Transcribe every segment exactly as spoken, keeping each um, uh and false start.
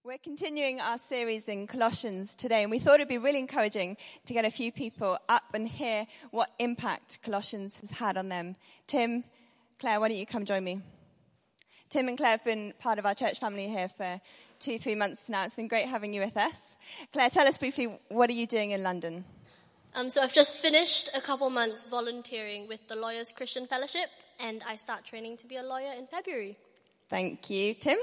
We're continuing our series in Colossians today, and we thought it'd be really encouraging to get a few people up and hear what impact Colossians has had on them. Tim, Claire, why don't you come join me? Tim and Claire have been part of our church family here for two, three months now. It's been great having you with us. Claire, tell us briefly, what are you doing in London? Um, so I've just finished a couple months volunteering with the Lawyers Christian Fellowship, and I start training to be a lawyer in February. Thank you. Tim?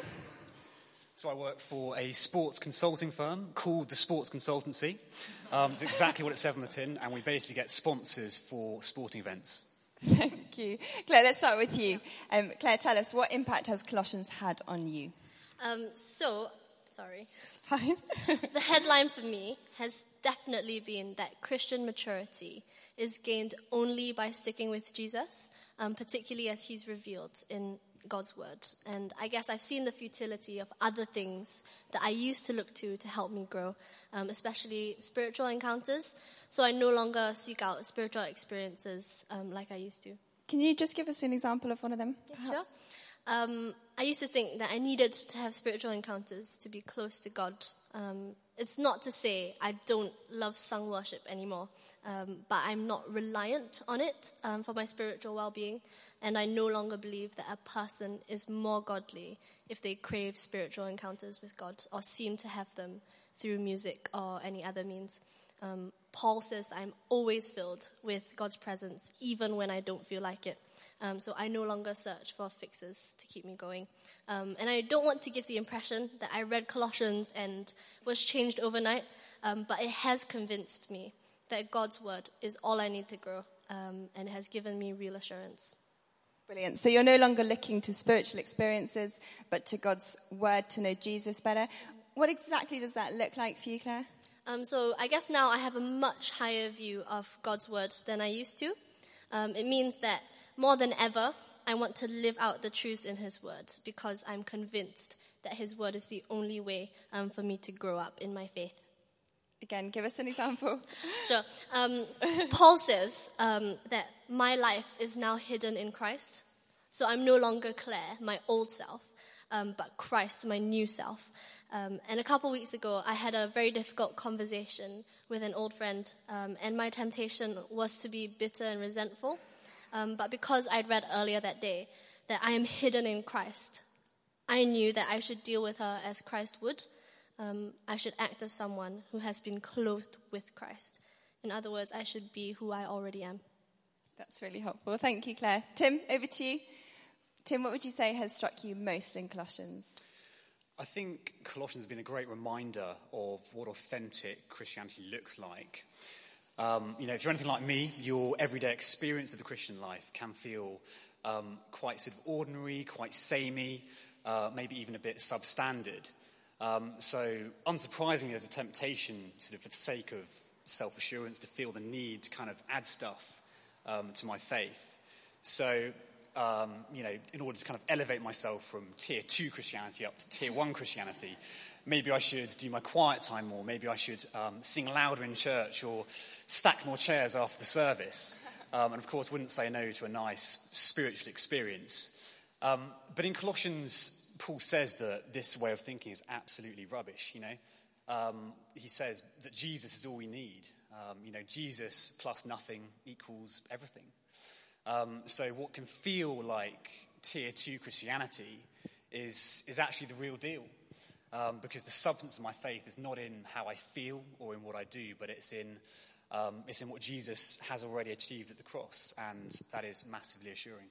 So I work for a sports consulting firm called the Sports Consultancy. Um, it's exactly what it says on the tin, and we basically get sponsors for sporting events. Thank you. Claire, let's start with you. Um, Claire, tell us, what impact has Colossians had on you? Um, so, sorry. It's fine. The headline for me has definitely been that Christian maturity is gained only by sticking with Jesus, um, particularly as he's revealed in God's word. And I guess I've seen the futility of other things that I used to look to to help me grow, um, especially spiritual encounters. So I no longer seek out spiritual experiences um, like I used to. Can you just give us an example of one of them? Yeah, sure. Um, I used to think that I needed to have spiritual encounters to be close to God. Um, it's not to say I don't love sung worship anymore, um, but I'm not reliant on it um, for my spiritual well-being, and I no longer believe that a person is more godly if they crave spiritual encounters with God or seem to have them through music or any other means. Um, Paul says that I'm always filled with God's presence, even when I don't feel like it. Um, so I no longer search for fixes to keep me going. Um, and I don't want to give the impression that I read Colossians and was changed overnight, um, but it has convinced me that God's word is all I need to grow, um, and has given me real assurance. Brilliant. So you're no longer looking to spiritual experiences, but to God's word to know Jesus better. What exactly does that look like for you, Claire? Um, so I guess now I have a much higher view of God's word than I used to. Um, it means that more than ever, I want to live out the truths in his word because I'm convinced that his word is the only way um, for me to grow up in my faith. Again, give us an example. Sure. Um, Paul says um, that my life is now hidden in Christ. So I'm no longer Claire, my old self, um, but Christ, my new self. Um, and a couple weeks ago, I had a very difficult conversation with an old friend, um, and my temptation was to be bitter and resentful. Um, but because I'd read earlier that day that I am hidden in Christ, I knew that I should deal with her as Christ would. Um, I should act as someone who has been clothed with Christ. In other words, I should be who I already am. That's really helpful. Thank you, Claire. Tim, over to you. Tim, what would you say has struck you most in Colossians? I think Colossians has been a great reminder of what authentic Christianity looks like. Um, you know, if you're anything like me, your everyday experience of the Christian life can feel um, quite sort of ordinary, quite samey, uh, maybe even a bit substandard. Um, so, unsurprisingly, there's a temptation, sort of for the sake of self-assurance, to feel the need to kind of add stuff um, to my faith. So, um, you know, in order to kind of elevate myself from tier two Christianity up to tier one Christianity, maybe I should do my quiet time more. Maybe I should um, sing louder in church or stack more chairs after the service. Um, and, of course, wouldn't say no to a nice spiritual experience. Um, but in Colossians, Paul says that this way of thinking is absolutely rubbish, you know. Um, he says that Jesus is all we need. Um, you know, Jesus plus nothing equals everything. Um, so what can feel like tier two Christianity is, is actually the real deal. Um, because the substance of my faith is not in how I feel or in what I do, but it's in um, it's in what Jesus has already achieved at the cross, and that is massively assuring.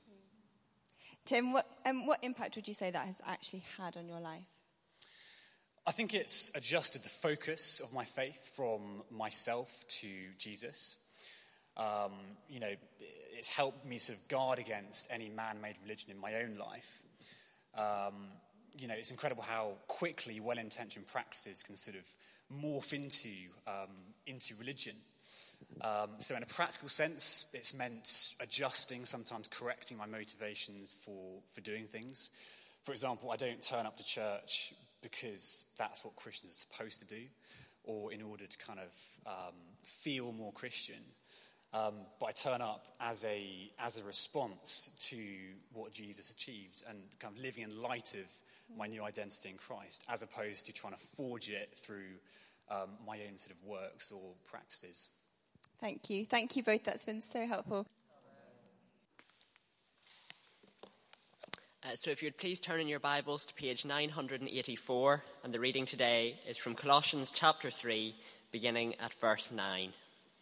Tim, what um, what impact would you say that has actually had on your life? I think it's adjusted the focus of my faith from myself to Jesus. Um, you know, it's helped me sort of guard against any man-made religion in my own life. Um, you know, it's incredible how quickly well-intentioned practices can sort of morph into um, into religion. Um, so in a practical sense, it's meant adjusting, sometimes correcting my motivations for, for doing things. For example, I don't turn up to church because that's what Christians are supposed to do, or in order to kind of um, feel more Christian. Um, but I turn up as a as a response to what Jesus achieved and kind of living in light of my new identity in Christ, as opposed to trying to forge it through um, my own sort of works or practices. Thank you. Thank you both. That's been so helpful. Uh, so if you'd please turn in your Bibles to page nine hundred eighty-four, and the reading today is from Colossians chapter three, beginning at verse nine.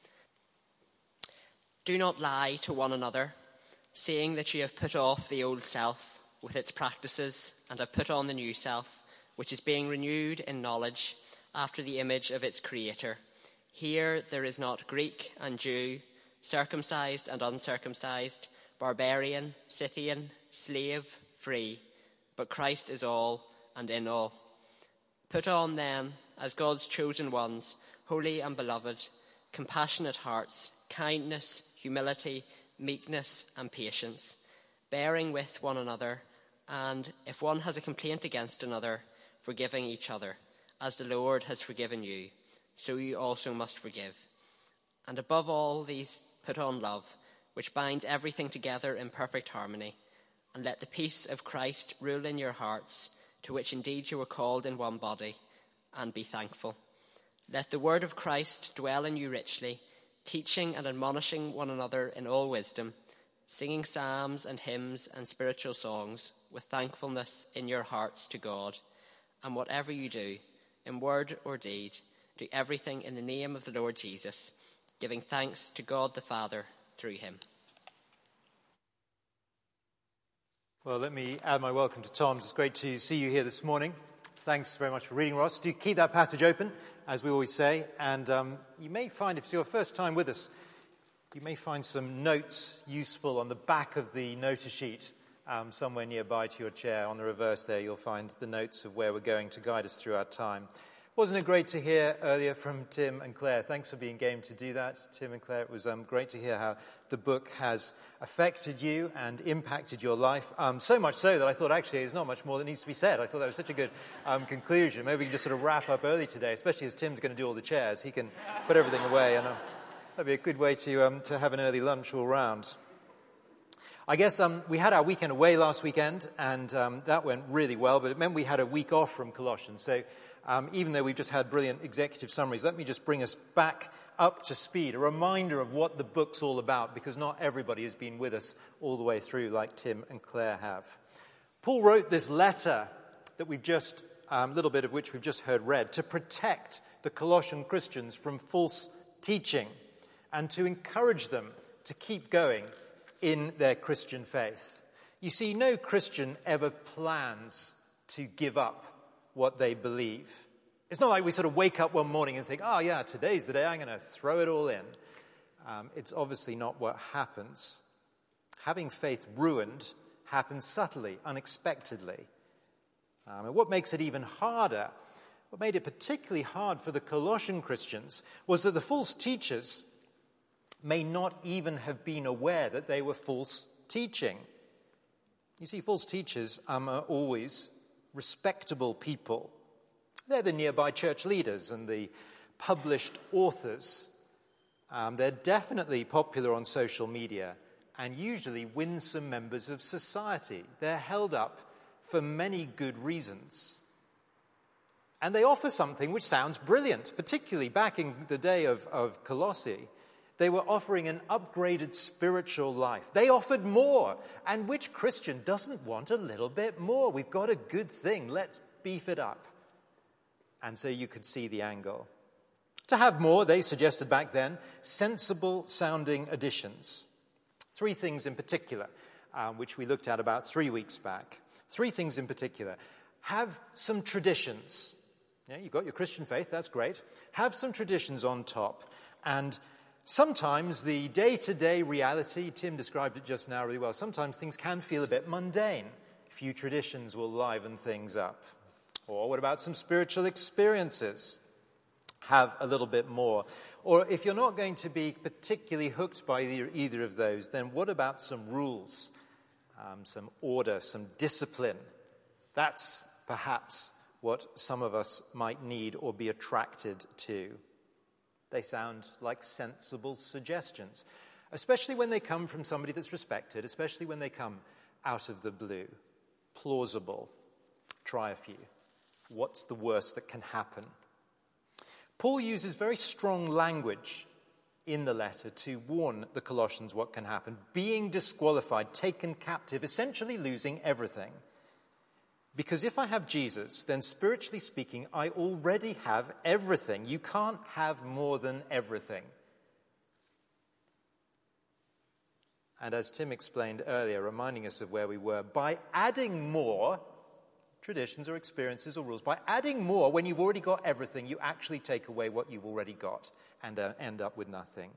Do not lie to one another, seeing that you have put off the old self with its practices and have put on the new self, which is being renewed in knowledge after the image of its creator. Here there is not Greek and Jew, circumcised and uncircumcised, barbarian, Scythian, slave, free, but Christ is all and in all. Put on then, as God's chosen ones, holy and beloved, compassionate hearts, kindness, humility, meekness and patience, bearing with one another, and if one has a complaint against another, forgiving each other, as the Lord has forgiven you, so you also must forgive. And above all these put on love, which binds everything together in perfect harmony. And let the peace of Christ rule in your hearts, to which indeed you were called in one body, and be thankful. Let the word of Christ dwell in you richly, teaching and admonishing one another in all wisdom, singing psalms and hymns and spiritual songs with thankfulness in your hearts to God. And whatever you do, in word or deed, do everything in the name of the Lord Jesus, giving thanks to God the Father through him. Well, let me add my welcome to Tom's. It's great to see you here this morning. Thanks very much for reading, Ross. Do keep that passage open, as we always say. And um, you may find, if it's your first time with us, you may find some notes useful on the back of the notice sheet, um, somewhere nearby to your chair. On the reverse there, you'll find the notes of where we're going to guide us through our time. Wasn't it great to hear earlier from Tim and Claire? Thanks for being game to do that, Tim and Claire. It was um, great to hear how the book has affected you and impacted your life. Um, so much so that I thought, actually, there's not much more that needs to be said. I thought that was such a good um, conclusion. Maybe we can just sort of wrap up early today, especially as Tim's going to do all the chairs. He can put everything away, and uh, that'd be a good way to um, to have an early lunch all round. I guess um, we had our weekend away last weekend, and um, that went really well, but it meant we had a week off from Colossians. So Um, even though we've just had brilliant executive summaries, let me just bring us back up to speed, a reminder of what the book's all about, because not everybody has been with us all the way through like Tim and Claire have. Paul wrote this letter that we've just, a um, little bit of which we've just heard read, to protect the Colossian Christians from false teaching and to encourage them to keep going in their Christian faith. You see, no Christian ever plans to give up what they believe. It's not like we sort of wake up one morning and think, oh yeah, today's the day, I'm going to throw it all in. Um, it's obviously not what happens. Having faith ruined happens subtly, unexpectedly. Um, and what makes it even harder, what made it particularly hard for the Colossian Christians, was that the false teachers may not even have been aware that they were false teaching. You see, false teachers um, are always respectable people. They're the nearby church leaders and the published authors. Um, they're definitely popular on social media and usually winsome members of society. They're held up for many good reasons. And they offer something which sounds brilliant, particularly back in the day of, of Colossae. They were offering an upgraded spiritual life. They offered more. And which Christian doesn't want a little bit more? We've got a good thing. Let's beef it up. And so you could see the angle. To have more, they suggested back then, sensible-sounding additions. Three things in particular, um, which we looked at about three weeks back. Three things in particular. Have some traditions. Yeah, you've got your Christian faith, that's great. Have some traditions on top. And sometimes the day-to-day reality, Tim described it just now really well, sometimes things can feel a bit mundane. A few traditions will liven things up. Or what about some spiritual experiences? Have a little bit more. Or if you're not going to be particularly hooked by either, either of those, then what about some rules, um, some order, some discipline? That's perhaps what some of us might need or be attracted to. They sound like sensible suggestions, especially when they come from somebody that's respected, especially when they come out of the blue. Plausible. Try a few. What's the worst that can happen? Paul uses very strong language in the letter to warn the Colossians what can happen. Being disqualified, taken captive, essentially losing everything. Because if I have Jesus, then spiritually speaking, I already have everything. You can't have more than everything. And as Tim explained earlier, reminding us of where we were, by adding more, traditions or experiences or rules, by adding more when you've already got everything, you actually take away what you've already got and uh, end up with nothing.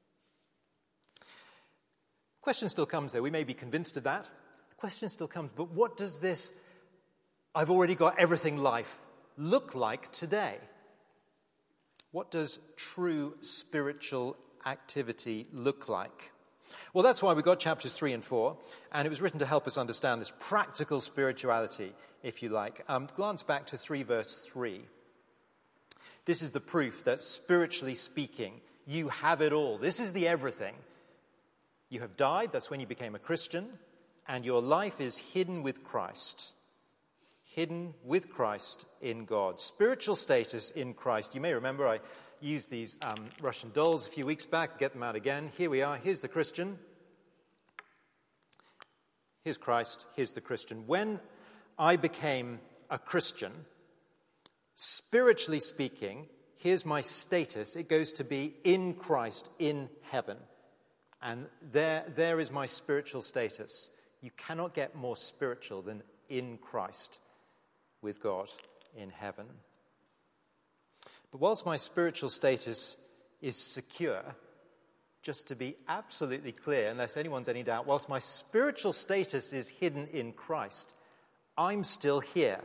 Question still comes though. We may be convinced of that. The question still comes, but what does this I've already got everything life look like today? What does true spiritual activity look like? Well, that's why we got chapters three and four, and it was written to help us understand this practical spirituality, if you like. Um, glance back to three verse three. This is the proof that spiritually speaking, you have it all. This is the everything. You have died, that's when you became a Christian, and your life is hidden with Christ. Hidden with Christ in God. Spiritual status in Christ. You may remember I used these um, Russian dolls a few weeks back. Get them out again. Here we are. Here's the Christian. Here's Christ. Here's the Christian. When I became a Christian, spiritually speaking, here's my status. It goes to be in Christ, in heaven. And there, there is my spiritual status. You cannot get more spiritual than in Christ with God in heaven. But whilst my spiritual status is secure, just to be absolutely clear, unless anyone's any doubt, whilst my spiritual status is hidden in Christ, I'm still here.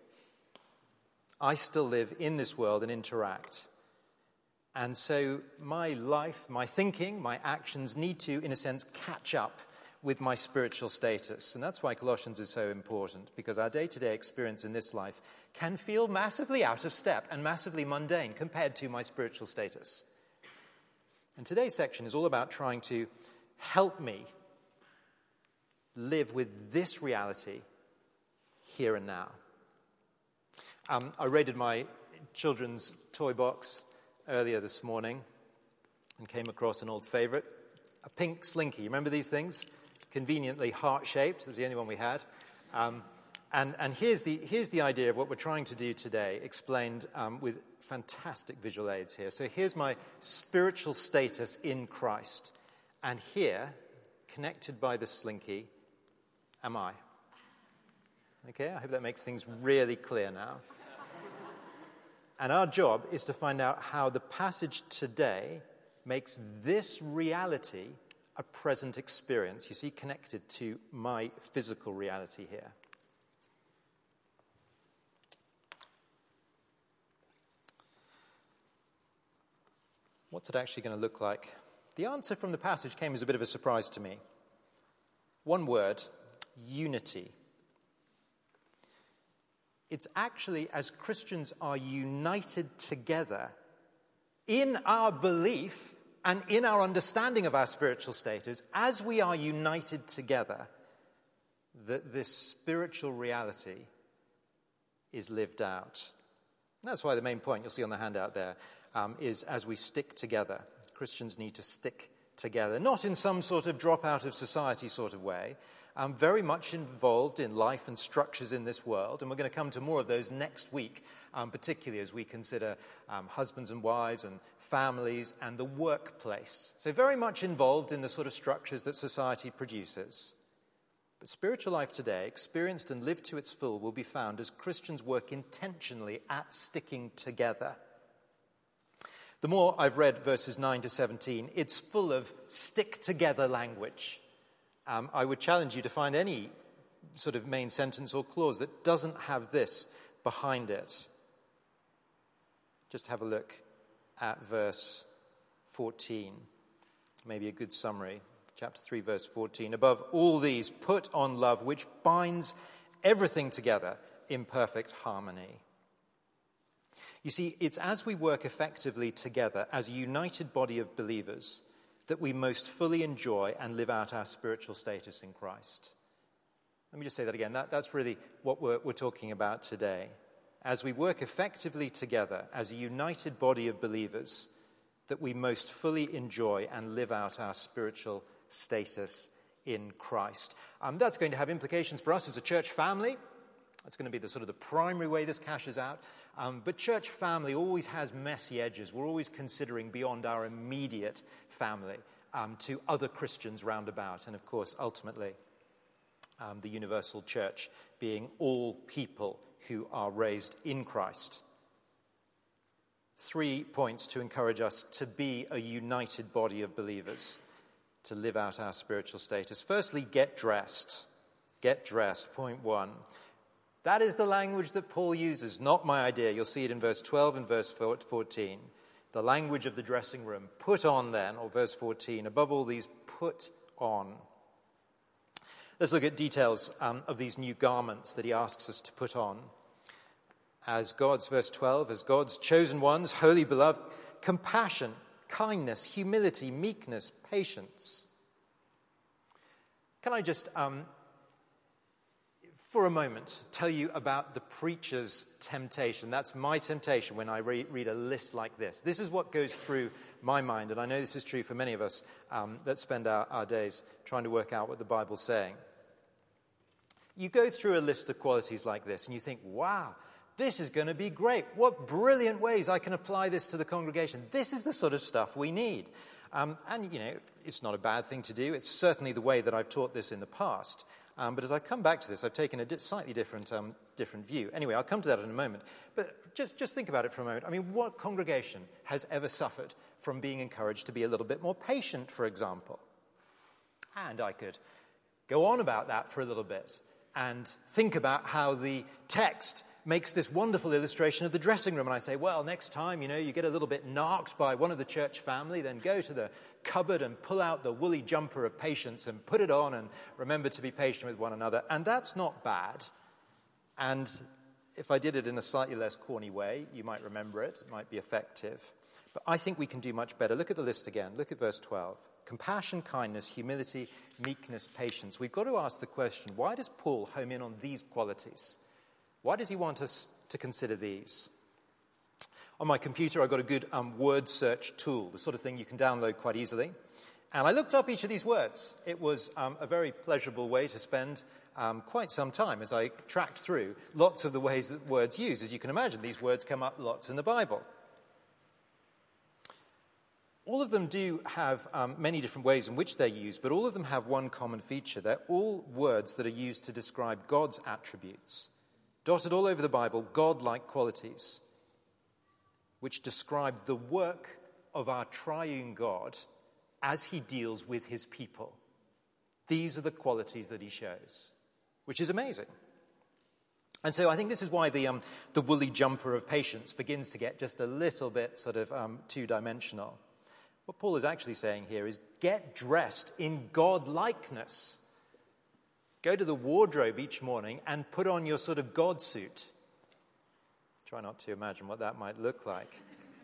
I still live in this world and interact. And so my life, my thinking, my actions need to, in a sense, catch up with my spiritual status. And that's why Colossians is so important, because our day-to-day experience in this life can feel massively out of step and massively mundane compared to my spiritual status. And today's section is all about trying to help me live with this reality here and now. Um, I raided my children's toy box earlier this morning and came across an old favorite, a pink Slinky. You remember these things? Conveniently heart-shaped. It was the only one we had. Um, and and here's the here's the idea of what we're trying to do today, explained um, with fantastic visual aids here. So here's my spiritual status in Christ. And here, connected by the Slinky, am I. Okay, I hope that makes things really clear now. And our job is to find out how the passage today makes this reality a present experience, you see, connected to my physical reality here. What's it actually going to look like? The answer from the passage came as a bit of a surprise to me. One word, unity. It's actually as Christians are united together in our belief and in our understanding of our spiritual status, as we are united together, that this spiritual reality is lived out. And that's why the main point you'll see on the handout there um, is as we stick together. Christians need to stick together, not in some sort of drop out of society sort of way, um, very much involved in life and structures in this world, and we're going to come to more of those next week, um, particularly as we consider um, husbands and wives and families and the workplace. So very much involved in the sort of structures that society produces. But spiritual life today, experienced and lived to its full, will be found as Christians work intentionally at sticking together. The more I've read verses nine to seventeen, it's full of stick-together language. Um, I would challenge you to find any sort of main sentence or clause that doesn't have this behind it. Just have a look at verse fourteen. Maybe a good summary. Chapter three, verse fourteen. Above all these, put on love, which binds everything together in perfect harmony. You see, it's as we work effectively together as a united body of believers that we most fully enjoy and live out our spiritual status in Christ. Let me just say that again. That, that's really what we're, we're talking about today. As we work effectively together as a united body of believers, that we most fully enjoy and live out our spiritual status in Christ. Um, that's going to have implications for us as a church family. That's going to be the sort of the primary way this cashes out. Um, but church family always has messy edges. We're always considering beyond our immediate family um, to other Christians round about. And of course, ultimately, um, the universal church being all people who are raised in Christ. Three points to encourage us to be a united body of believers, to live out our spiritual status. Firstly, get dressed. Get dressed, point one. That is the language that Paul uses, not my idea. You'll see it in verse twelve and verse fourteen. The language of the dressing room. Put on then, or verse fourteen, above all these, put on. Let's look at details um, of these new garments that he asks us to put on. As God's, verse twelve, as God's chosen ones, holy beloved, compassion, kindness, humility, meekness, patience. Can I just, um, for a moment, tell you about the preacher's temptation? That's my temptation when I re- read a list like this. This is what goes through my mind, and I know this is true for many of us um, that spend our, our days trying to work out what the Bible's saying. You go through a list of qualities like this, and you think, wow, this is going to be great. What brilliant ways I can apply this to the congregation. This is the sort of stuff we need. Um, and, you know, it's not a bad thing to do. It's certainly the way that I've taught this in the past. Um, but as I come back to this, I've taken a di- slightly different um, different view. Anyway, I'll come to that in a moment. But just, just think about it for a moment. I mean, what congregation has ever suffered from being encouraged to be a little bit more patient, for example? And I could go on about that for a little bit and think about how the text makes this wonderful illustration of the dressing room. And I say, well, next time, you know, you get a little bit narked by one of the church family, then go to the cupboard and pull out the woolly jumper of patience and put it on and remember to be patient with one another. And that's not bad. And if I did it in a slightly less corny way, you might remember it. It might be effective. But I think we can do much better. Look at the list again. Look at verse twelve. Compassion, kindness, humility, meekness, patience. We've got to ask the question, why does Paul home in on these qualities? Why does he want us to consider these? On my computer, I've got a good um, word search tool, the sort of thing you can download quite easily. And I looked up each of these words. It was um, a very pleasurable way to spend um, quite some time as I tracked through lots of the ways that words use. As you can imagine, these words come up lots in the Bible. All of them do have um, many different ways in which they're used, but all of them have one common feature. They're all words that are used to describe God's attributes. Dotted all over the Bible, God-like qualities, which describe the work of our triune God as he deals with his people. These are the qualities that he shows, which is amazing. And so I think this is why the um, the woolly jumper of patience begins to get just a little bit sort of um, two-dimensional. What Paul is actually saying here is get dressed in God-likeness. Go to the wardrobe each morning and put on your sort of God suit. Try not to imagine what that might look like.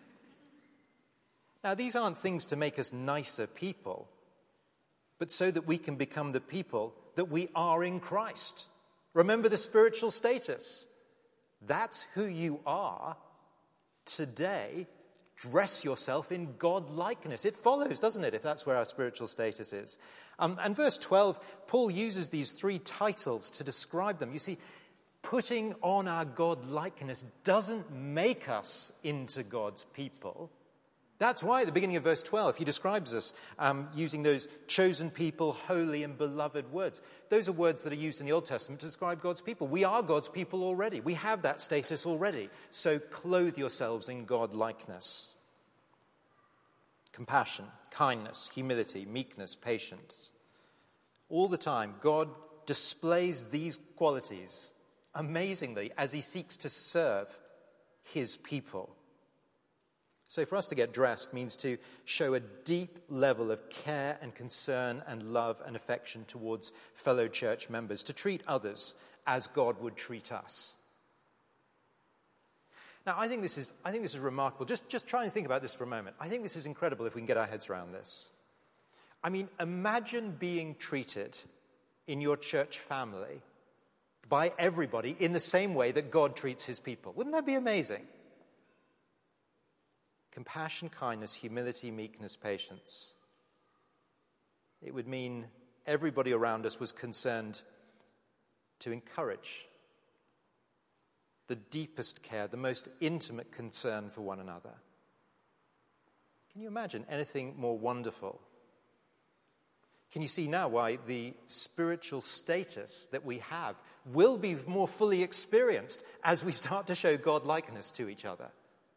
Now, these aren't things to make us nicer people, but so that we can become the people that we are in Christ. Remember the spiritual status. That's who you are today. Dress yourself in God-likeness. It follows, doesn't it, if that's where our spiritual status is. Um, and verse twelve, Paul uses these three titles to describe them. You see, putting on our God-likeness doesn't make us into God's people. That's why at the beginning of verse twelve, he describes us um, using those chosen people, holy and beloved words. Those are words that are used in the Old Testament to describe God's people. We are God's people already. We have that status already. So clothe yourselves in God-likeness. Compassion, kindness, humility, meekness, patience. All the time, God displays these qualities amazingly as he seeks to serve his people. So for us to get dressed means to show a deep level of care and concern and love and affection towards fellow church members, to treat others as God would treat us. Now, I think this is I think this is remarkable. Just, just try and think about this for a moment. I think this is incredible if we can get our heads around this. I mean, imagine being treated in your church family by everybody in the same way that God treats his people. Wouldn't that be amazing? Compassion, kindness, humility, meekness, patience. It would mean everybody around us was concerned to encourage the deepest care, the most intimate concern for one another. Can you imagine anything more wonderful? Can you see now why the spiritual status that we have will be more fully experienced as we start to show God-likeness to each other?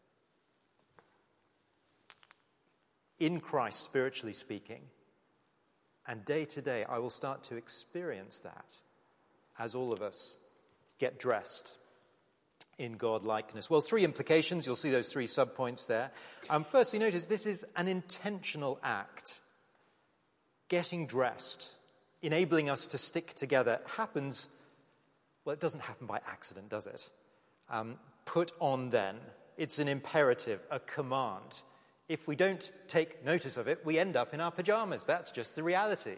In Christ, spiritually speaking, and day to day, I will start to experience that as all of us get dressed in God-likeness. Well, three implications. You'll see those three subpoints there. Um, firstly, notice this is an intentional act. Getting dressed, enabling us to stick together, happens, well, it doesn't happen by accident, does it? Um, put on then. It's an imperative, a command. If we don't take notice of it, we end up in our pajamas. That's just the reality.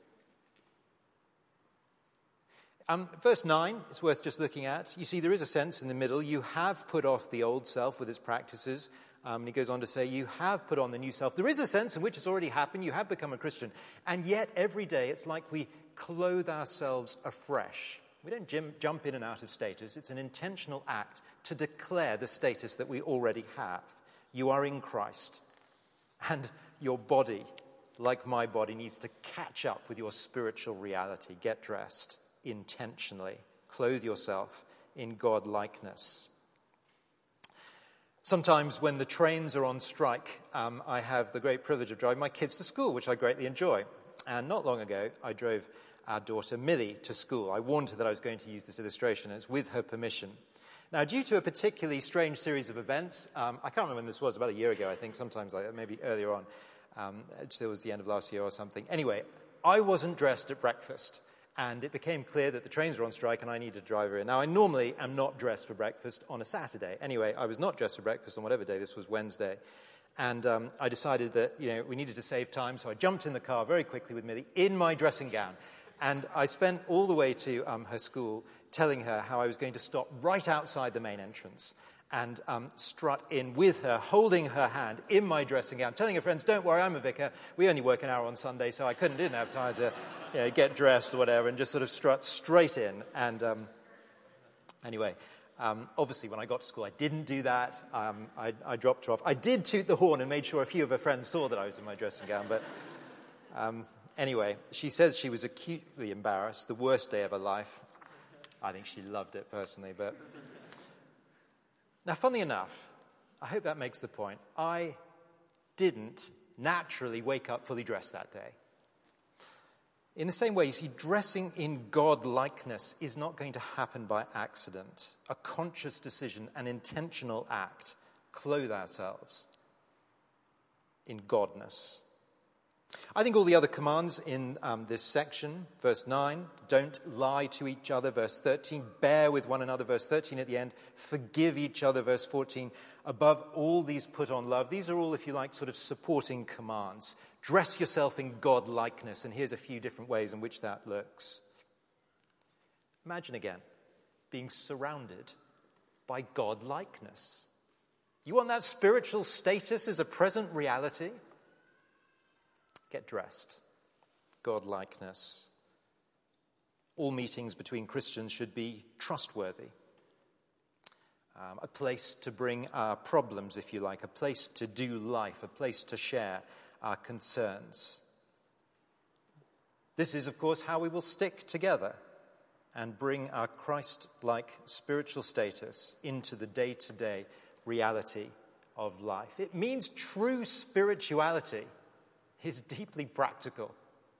Um, verse nine, it's worth just looking at. You see, there is a sense in the middle. You have put off the old self with its practices. Um, and he goes on to say, you have put on the new self. There is a sense in which it's already happened. You have become a Christian. And yet, every day, it's like we clothe ourselves afresh. We don't jim- jump in and out of status. It's an intentional act to declare the status that we already have. You are in Christ. And your body, like my body, needs to catch up with your spiritual reality. Get dressed intentionally. Clothe yourself in God-likeness. Sometimes when the trains are on strike, um, I have the great privilege of driving my kids to school, which I greatly enjoy. And not long ago, I drove our daughter Millie to school. I warned her that I was going to use this illustration, and it's with her permission. Now, due to a particularly strange series of events, um, I can't remember when this was, about a year ago, I think, sometimes like, maybe earlier on. Um, it was the end of last year or something. Anyway, I wasn't dressed at breakfast. And it became clear that the trains were on strike and I needed to drive her in. Now, I normally am not dressed for breakfast on a Saturday. Anyway, I was not dressed for breakfast on whatever day. This was Wednesday. And um, I decided that, you know, we needed to save time. So I jumped in the car very quickly with Millie in my dressing gown. And I spent all the way to um, her school telling her how I was going to stop right outside the main entrance and um, strut in with her, holding her hand in my dressing gown, telling her friends, don't worry, I'm a vicar. We only work an hour on Sunday, so I couldn't, didn't have time to you know, get dressed or whatever, and just sort of strut straight in. And um, anyway, um, obviously when I got to school, I didn't do that. Um, I, I dropped her off. I did toot the horn and made sure a few of her friends saw that I was in my dressing gown, but um, anyway, she says she was acutely embarrassed, the worst day of her life. I think she loved it personally, but... Now, funnily enough, I hope that makes the point, I didn't naturally wake up fully dressed that day. In the same way, you see, dressing in God-likeness is not going to happen by accident. A conscious decision, an intentional act, clothe ourselves in godness. I think all the other commands in um, this section, verse nine, don't lie to each other, verse thirteen, bear with one another, verse thirteen at the end, forgive each other, verse fourteen, above all these put on love. These are all, if you like, sort of supporting commands. Dress yourself in God-likeness, and here's a few different ways in which that looks. Imagine again being surrounded by God-likeness. You want that spiritual status as a present reality? Get dressed. God-likeness. All meetings between Christians should be trustworthy. Um, a place to bring our problems, if you like, a place to do life, a place to share our concerns. This is, of course, how we will stick together and bring our Christ-like spiritual status into the day-to-day reality of life. It means true spirituality is deeply practical.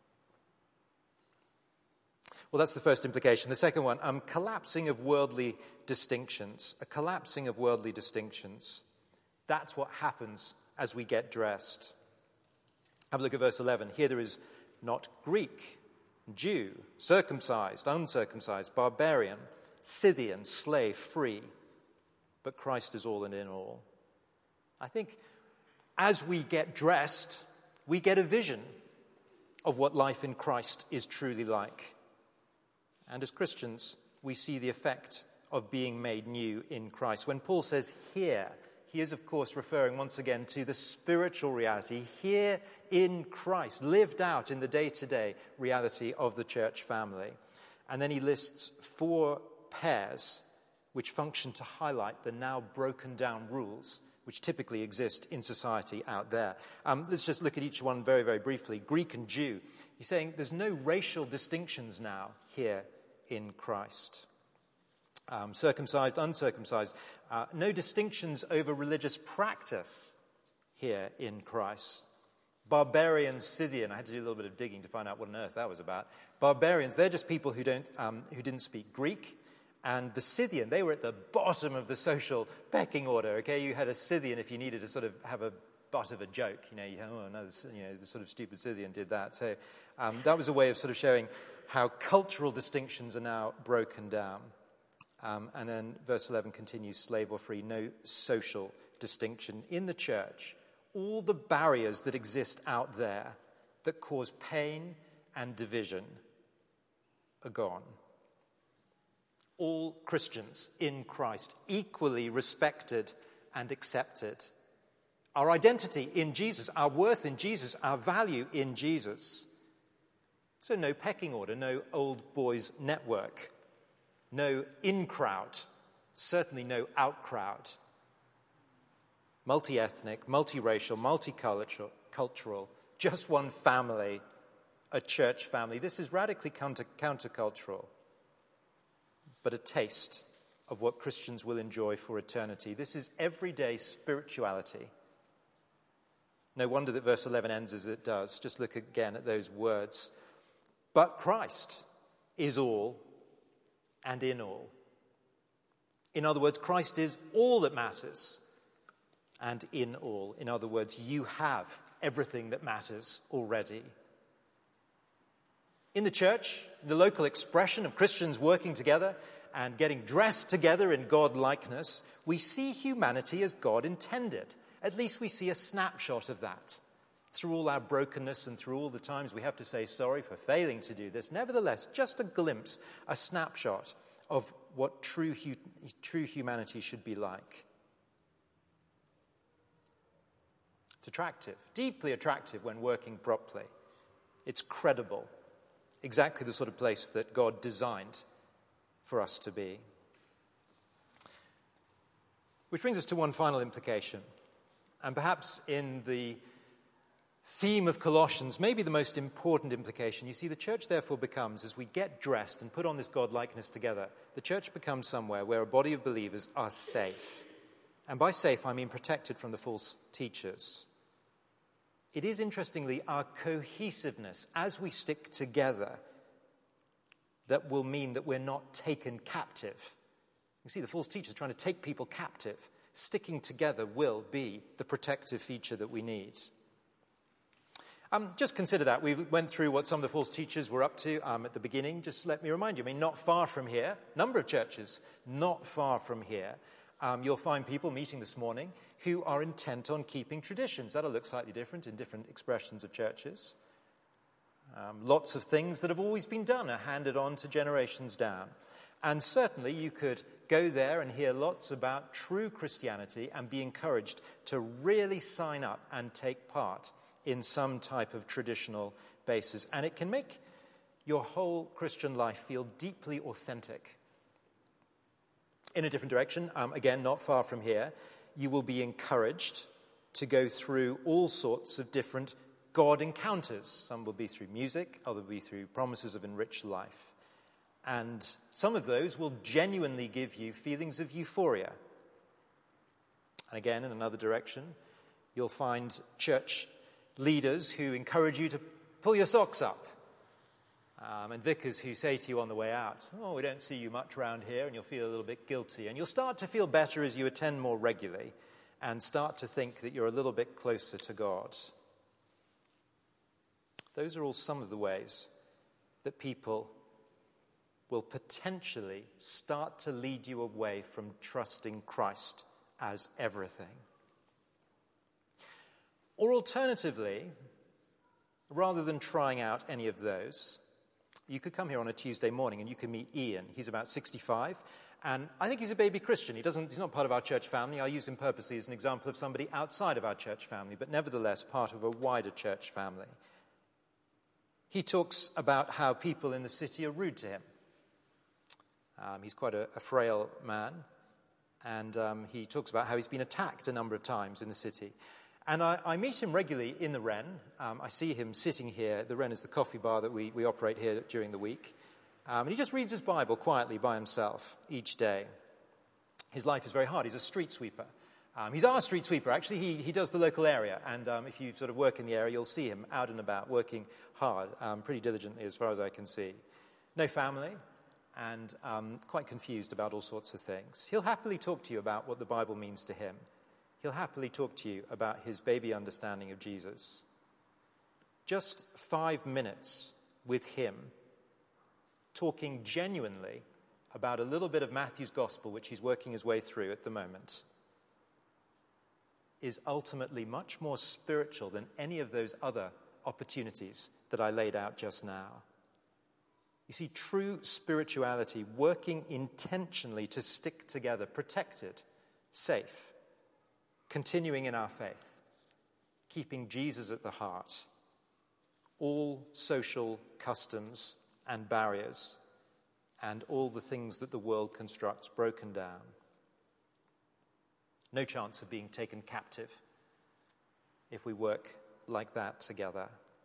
Well, that's the first implication. The second one, um, collapsing of worldly distinctions. A collapsing of worldly distinctions. That's what happens as we get dressed. Have a look at verse eleven. Here there is not Greek, Jew, circumcised, uncircumcised, barbarian, Scythian, slave, free. But Christ is all and in all. I think as we get dressed, we get a vision of what life in Christ is truly like. And as Christians, we see the effect of being made new in Christ. When Paul says here, he is, of course, referring once again to the spiritual reality here in Christ, lived out in the day-to-day reality of the church family. And then he lists four pairs which function to highlight the now broken down rules which typically exist in society out there. Um, let's just look at each one very, very briefly. Greek and Jew. He's saying there's no racial distinctions now here in Christ. Um, circumcised, uncircumcised. Uh, no distinctions over religious practice here in Christ. Barbarian, Scythian. I had to do a little bit of digging to find out what on earth that was about. Barbarians, they're just people who don't, um, who didn't speak Greek. And the Scythian, they were at the bottom of the social pecking order, okay? You had a Scythian if you needed to sort of have a butt of a joke. You know, you had, oh, no, you know, the sort of stupid Scythian did that. So um, that was a way of sort of showing how cultural distinctions are now broken down. Um, and then verse eleven continues, slave or free, no social distinction. In the church, all the barriers that exist out there that cause pain and division are gone. All Christians in Christ, equally respected and accepted. Our identity in Jesus, our worth in Jesus, our value in Jesus. So no pecking order, no old boys network, no in-crowd, certainly no out-crowd. Multi-ethnic, multiracial, multicultural, cultural, just one family, a church family. This is radically counter, countercultural. But a taste of what Christians will enjoy for eternity. This is everyday spirituality. No wonder that verse eleven ends as it does. Just look again at those words. But Christ is all and in all. In other words, Christ is all that matters and in all. In other words, you have everything that matters already. In the church, the local expression of Christians working together and getting dressed together in God-likeness, we see humanity as God intended. At least we see a snapshot of that. Through all our brokenness and through all the times we have to say sorry for failing to do this, nevertheless, just a glimpse, a snapshot of what true, hu- true humanity should be like. It's attractive, deeply attractive when working properly. It's credible. Exactly the sort of place that God designed for us to be. Which brings us to one final implication. And perhaps in the theme of Colossians, maybe the most important implication. You see, the church therefore becomes, as we get dressed and put on this God-likeness together, the church becomes somewhere where a body of believers are safe. And by safe, I mean protected from the false teachers. It is, interestingly, our cohesiveness as we stick together that will mean that we're not taken captive. You see, the false teachers trying to take people captive. Sticking together will be the protective feature that we need. Um, just consider that. We went through what some of the false teachers were up to um, at the beginning. Just let me remind you, I mean, not far from here, number of churches, not far from here, um, you'll find people meeting this morning who are intent on keeping traditions. That'll look slightly different in different expressions of churches. Um, lots of things that have always been done are handed on to generations down. And certainly you could go there and hear lots about true Christianity and be encouraged to really sign up and take part in some type of traditional basis. And it can make your whole Christian life feel deeply authentic. In a different direction, um, again, not far from here, you will be encouraged to go through all sorts of different God encounters. Some will be through music, others will be through promises of enriched life. And some of those will genuinely give you feelings of euphoria. And again, in another direction, you'll find church leaders who encourage you to pull your socks up. Um, and vicars who say to you on the way out, oh, we don't see you much around here, and you'll feel a little bit guilty. And you'll start to feel better as you attend more regularly and start to think that you're a little bit closer to God. Those are all some of the ways that people will potentially start to lead you away from trusting Christ as everything. Or alternatively, rather than trying out any of those, You could come here on a Tuesday morning and you could meet Ian. He's about sixty-five, and I think he's a baby Christian. He doesn't, he's not part of our church family. I use him purposely as an example of somebody outside of our church family, but nevertheless part of a wider church family. He talks about how people in the city are rude to him. Um, he's quite a, a frail man, and um, he talks about how he's been attacked a number of times in the city. And I, I meet him regularly in the Wren. Um, I see him sitting here. The Wren is the coffee bar that we, we operate here during the week. Um, and he just reads his Bible quietly by himself each day. His life is very hard. He's a street sweeper. Um, he's our street sweeper, actually. He, he does the local area. And um, if you sort of work in the area, you'll see him out and about working hard, um, pretty diligently as far as I can see. No family, and um, quite confused about all sorts of things. He'll happily talk to you about what the Bible means to him. He'll happily talk to you about his baby understanding of Jesus. Just five minutes with him, talking genuinely about a little bit of Matthew's gospel, which he's working his way through at the moment, is ultimately much more spiritual than any of those other opportunities that I laid out just now. You see, true spirituality, working intentionally to stick together, protected, safe, continuing in our faith, keeping Jesus at the heart, all social customs and barriers, and all the things that the world constructs broken down. No chance of being taken captive if we work like that together.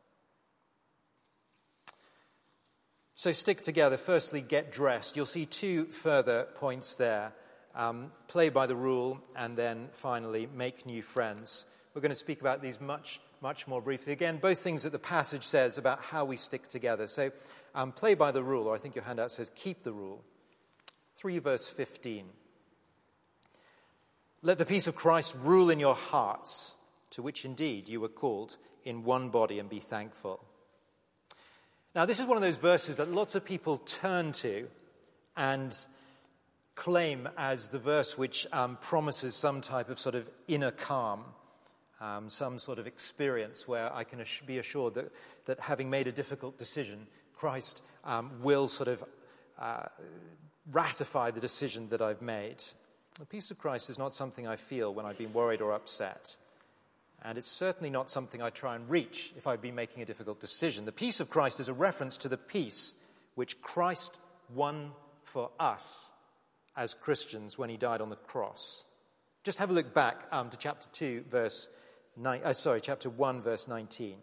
So stick together. Firstly, get dressed. You'll see two further points there. Um, play by the rule, and then finally, make new friends. We're going to speak about these much, much more briefly. Again, both things that the passage says about how we stick together. So um, play by the rule, or I think your handout says keep the rule. three verse fifteen. Let the peace of Christ rule in your hearts, to which indeed you were called in one body, and be thankful. Now, this is one of those verses that lots of people turn to and claim as the verse which um, promises some type of sort of inner calm, um, some sort of experience where I can ass- be assured that, that having made a difficult decision, Christ um, will sort of uh, ratify the decision that I've made. The peace of Christ is not something I feel when I've been worried or upset. And it's certainly not something I try and reach if I've been making a difficult decision. The peace of Christ is a reference to the peace which Christ won for us as Christians when he died on the cross. Just have a look back um, to chapter two, verse nine. Uh, sorry, chapter one, verse nineteen.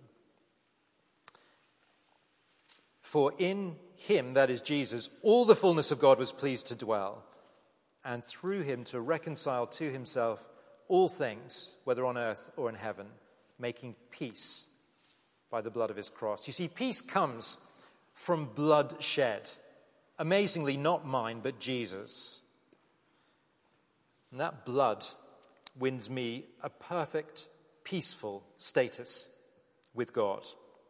For in him, that is Jesus, all the fullness of God was pleased to dwell, and through him to reconcile to himself all things, whether on earth or in heaven, making peace by the blood of his cross. You see, peace comes from blood shed. Amazingly, not mine, but Jesus. And that blood wins me a perfect, peaceful status with God.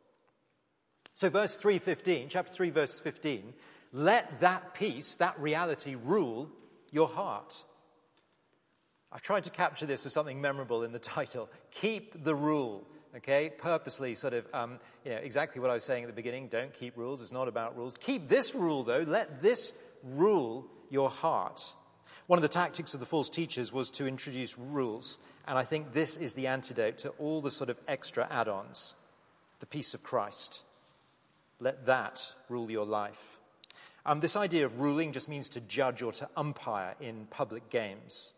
So verse three fifteen, chapter three, verse fifteen, let that peace, that reality, rule your heart. I've tried to capture this with something memorable in the title. Keep the rule, okay? Purposely sort of, um, you know, exactly what I was saying at the beginning. Don't keep rules. It's not about rules. Keep this rule, though. Let this rule your heart. One of the tactics of the false teachers was to introduce rules. And I think this is the antidote to all the sort of extra add-ons. The peace of Christ. Let that rule your life. Um, this idea of ruling just means to judge or to umpire in public games.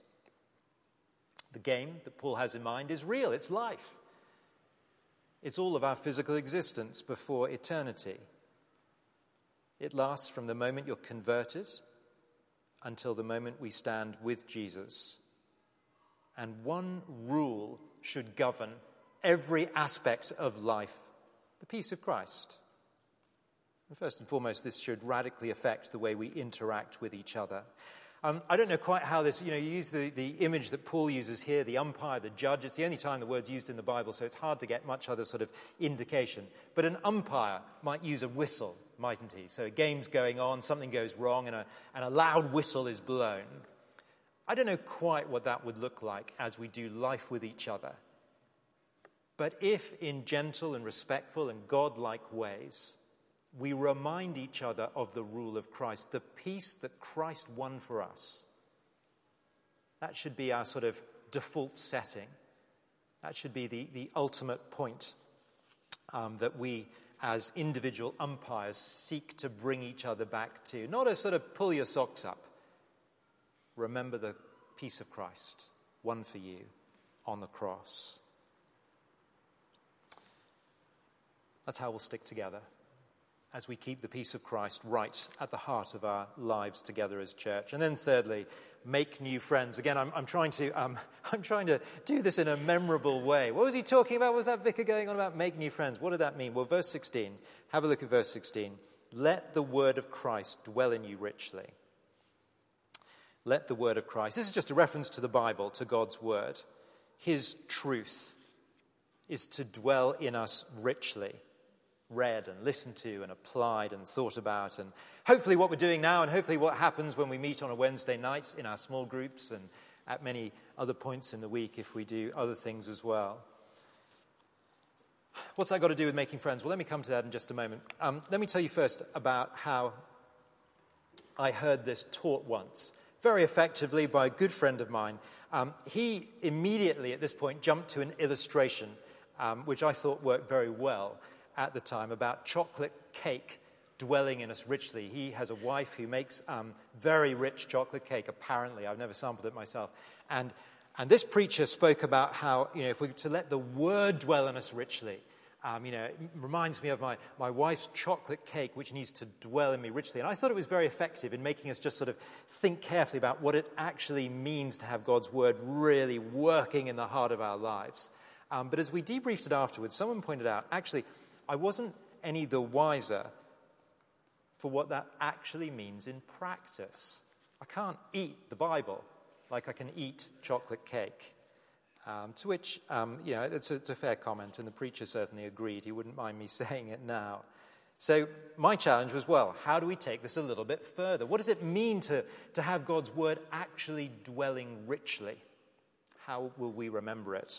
The game that Paul has in mind is real. It's life. It's all of our physical existence before eternity. It lasts from the moment you're converted until the moment we stand with Jesus. And one rule should govern every aspect of life, the peace of Christ. And first and foremost, this should radically affect the way we interact with each other. Um, I don't know quite how this, you know, you use the, the image that Paul uses here, the umpire, the judge. It's the only time the word's used in the Bible, so it's hard to get much other sort of indication. But an umpire might use a whistle, mightn't he? So a game's going on, something goes wrong, and a, and a loud whistle is blown. I don't know quite what that would look like as we do life with each other. But if in gentle and respectful and God-like ways we remind each other of the rule of Christ, the peace that Christ won for us. That should be our sort of default setting. That should be the, the ultimate point um, that we as individual umpires seek to bring each other back to. Not a sort of pull your socks up. Remember the peace of Christ, won for you on the cross. That's how we'll stick together, as we keep the peace of Christ right at the heart of our lives together as church. And then thirdly, make new friends. Again, I'm, I'm trying to um, I'm trying to do this in a memorable way. What was he talking about? What was that vicar going on about? Make new friends. What did that mean? Well, verse sixteen. Have a look at verse sixteen. Let the word of Christ dwell in you richly. Let the word of Christ. This is just a reference to the Bible, to God's word. His truth is to dwell in us richly. Read and listened to and applied and thought about, and hopefully what we're doing now, and hopefully what happens when we meet on a Wednesday night in our small groups and at many other points in the week if we do other things as well. What's that got to do with making friends? Well, let me come to that in just a moment. Um, let me tell you first about how I heard this taught once, very effectively by a good friend of mine. Um, he immediately at this point jumped to an illustration um, which I thought worked very well at the time, about chocolate cake dwelling in us richly. He has a wife who makes um, very rich chocolate cake, apparently. I've never sampled it myself. And and this preacher spoke about how, you know, if we were to let the word dwell in us richly, um, you know, it reminds me of my, my wife's chocolate cake, which needs to dwell in me richly. And I thought it was very effective in making us just sort of think carefully about what it actually means to have God's word really working in the heart of our lives. Um, but as we debriefed it afterwards, someone pointed out, actually, I wasn't any the wiser for what that actually means in practice. I can't eat the Bible like I can eat chocolate cake. Um, to which, um, you know, it's a, it's a fair comment, and the preacher certainly agreed. He wouldn't mind me saying it now. So my challenge was, well, how do we take this a little bit further? What does it mean to, to have God's word actually dwelling richly? How will we remember it?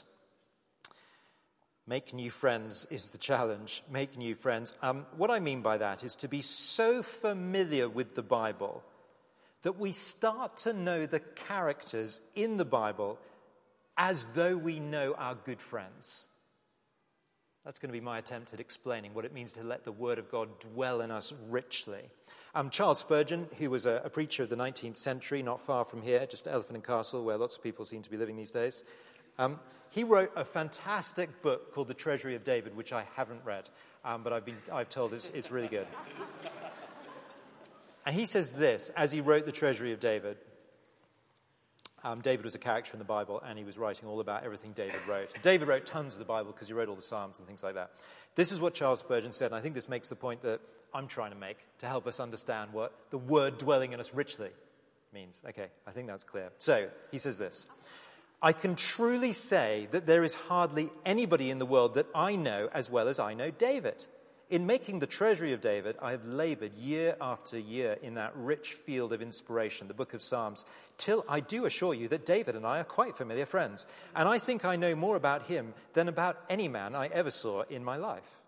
Make new friends is the challenge. Make new friends. Um, what I mean by that is to be so familiar with the Bible that we start to know the characters in the Bible as though we know our good friends. That's going to be my attempt at explaining what it means to let the Word of God dwell in us richly. Um, Charles Spurgeon, who was a, a preacher of the nineteenth century, not far from here, just Elephant and Castle, where lots of people seem to be living these days, Um, he wrote a fantastic book called The Treasury of David, which I haven't read, um, but I've been I've told it's, it's really good. And he says this, as he wrote The Treasury of David. Um, David was a character in the Bible, and he was writing all about everything David wrote. David wrote tons of the Bible because he wrote all the Psalms and things like that. This is what Charles Spurgeon said, and I think this makes the point that I'm trying to make to help us understand what the word dwelling in us richly means. Okay, I think that's clear. So, he says this. I can truly say that there is hardly anybody in the world that I know as well as I know David. In making the Treasury of David, I have labored year after year in that rich field of inspiration, the book of Psalms, till I do assure you that David and I are quite familiar friends. And I think I know more about him than about any man I ever saw in my life.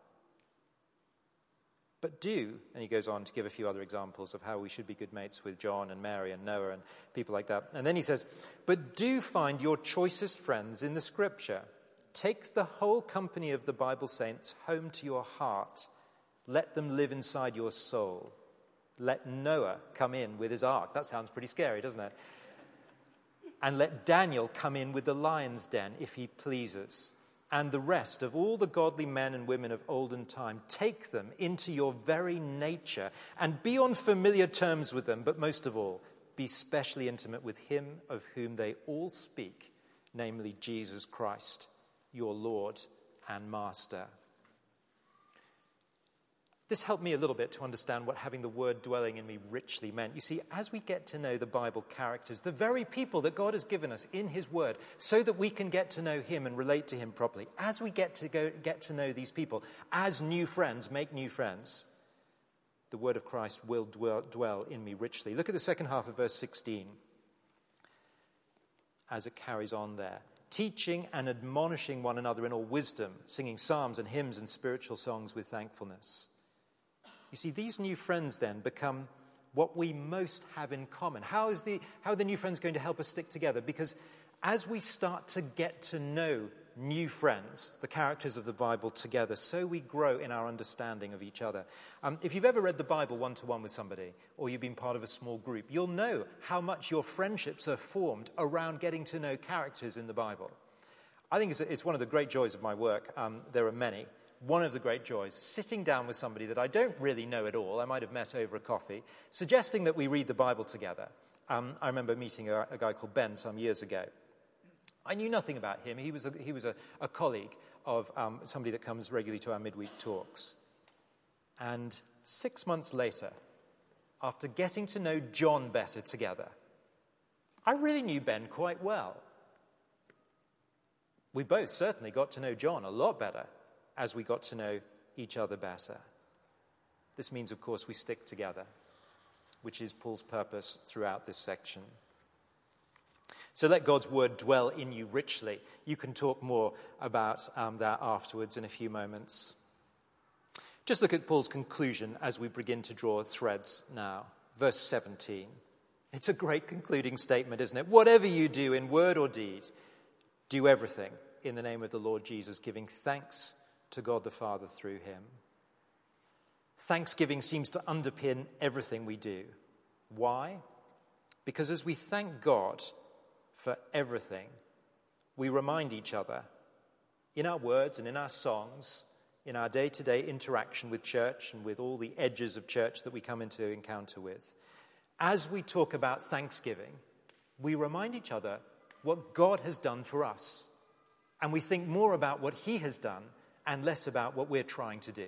But do, and he goes on to give a few other examples of how we should be good mates with John and Mary and Noah and people like that. And then he says, but do find your choicest friends in the Scripture. Take the whole company of the Bible saints home to your heart. Let them live inside your soul. Let Noah come in with his ark. That sounds pretty scary, doesn't it? And let Daniel come in with the lion's den if he pleases. And the rest of all the godly men and women of olden time, take them into your very nature and be on familiar terms with them, but most of all, be specially intimate with him of whom they all speak, namely Jesus Christ, your Lord and Master. This helped me a little bit to understand what having the word dwelling in me richly meant. You see, as we get to know the Bible characters, the very people that God has given us in his word, so that we can get to know him and relate to him properly, as we get to go get to know these people, as new friends, make new friends, the word of Christ will dwell, dwell in me richly. Look at the second half of verse sixteen, as it carries on there. Teaching and admonishing one another in all wisdom, singing psalms and hymns and spiritual songs with thankfulness. You see, these new friends then become what we most have in common. How is the, how are the new friends going to help us stick together? Because as we start to get to know new friends, the characters of the Bible together, so we grow in our understanding of each other. Um, if you've ever read the Bible one-to-one with somebody, or you've been part of a small group, you'll know how much your friendships are formed around getting to know characters in the Bible. I think it's, it's one of the great joys of my work. Um, there are many. One of the great joys, sitting down with somebody that I don't really know at all, I might have met over a coffee, suggesting that we read the Bible together. Um, I remember meeting a, a guy called Ben some years ago. I knew nothing about him. He was a, he was a, a colleague of um, somebody that comes regularly to our midweek talks. And six months later, after getting to know John better together, I really knew Ben quite well. We both certainly got to know John a lot better as we got to know each other better. This means, of course, we stick together, which is Paul's purpose throughout this section. So let God's word dwell in you richly. You can talk more about um, that afterwards in a few moments. Just look at Paul's conclusion as we begin to draw threads now. Verse seventeen. It's a great concluding statement, isn't it? Whatever you do in word or deed, do everything in the name of the Lord Jesus, giving thanks to God the Father through him. Thanksgiving seems to underpin everything we do. Why? Because as we thank God for everything, we remind each other in our words and in our songs, in our day-to-day interaction with church and with all the edges of church that we come into encounter with. As we talk about thanksgiving, we remind each other what God has done for us. And we think more about what he has done and less about what we're trying to do.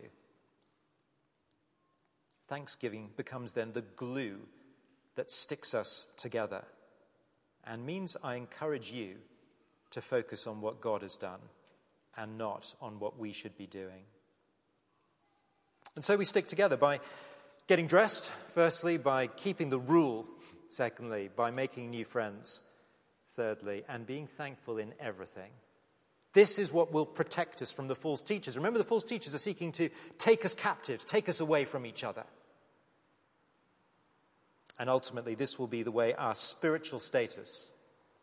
Thanksgiving becomes then the glue that sticks us together and means I encourage you to focus on what God has done and not on what we should be doing. And so we stick together by getting dressed, firstly, by keeping the rule, secondly, by making new friends, thirdly, and being thankful in everything. This is what will protect us from the false teachers. Remember, the false teachers are seeking to take us captives, take us away from each other. And ultimately, this will be the way our spiritual status,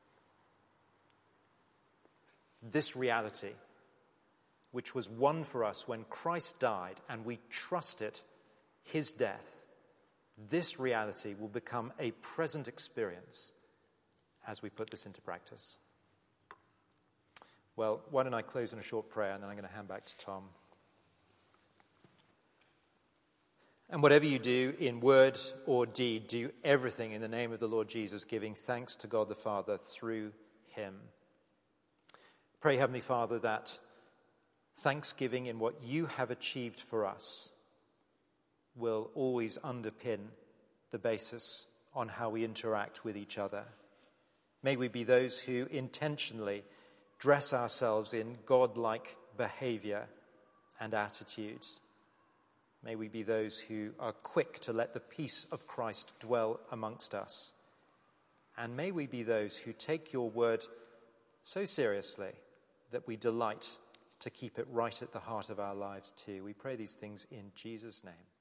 this reality, which was won for us when Christ died and we trusted his death, this reality will become a present experience as we put this into practice. Well, why don't I close in a short prayer, and then I'm going to hand back to Tom. And whatever you do in word or deed, do everything in the name of the Lord Jesus, giving thanks to God the Father through him. Pray, Heavenly Father, that thanksgiving in what you have achieved for us will always underpin the basis on how we interact with each other. May we be those who intentionally dress ourselves in God-like behavior and attitudes. May we be those who are quick to let the peace of Christ dwell amongst us. And may we be those who take your word so seriously that we delight to keep it right at the heart of our lives too. We pray these things in Jesus' name.